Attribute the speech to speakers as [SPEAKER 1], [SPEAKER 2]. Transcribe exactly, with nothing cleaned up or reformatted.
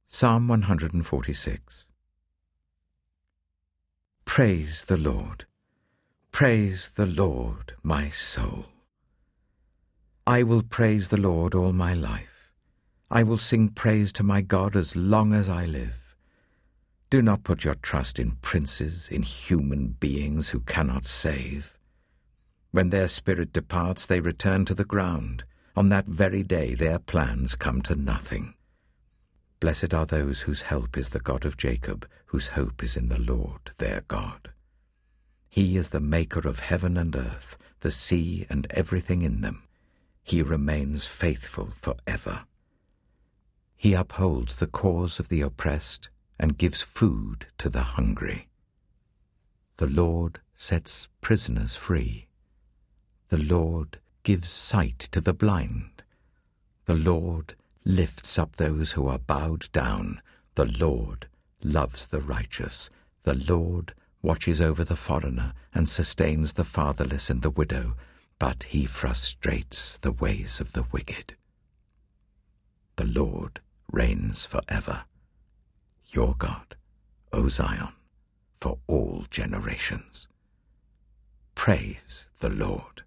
[SPEAKER 1] Psalm one hundred forty-six. Praise the Lord. Praise the Lord, my soul. I will praise the Lord all my life. I will sing praise to my God as long as I live. Do not put your trust in princes, in human beings who cannot save. When their spirit departs, they return to the ground. On that very day their plans come to nothing. Blessed are those whose help is the God of Jacob, whose hope is in the Lord their God. He is the maker of heaven and earth, the sea and everything in them. He remains faithful forever. He upholds the cause of the oppressed and gives food to the hungry. The Lord sets prisoners free. The Lord gives sight to the blind. The Lord lifts up those who are bowed down. The Lord loves the righteous. The Lord watches over the foreigner and sustains the fatherless and the widow, but he frustrates the ways of the wicked. The Lord reigns forever. Your God, O Zion, for all generations. Praise the Lord.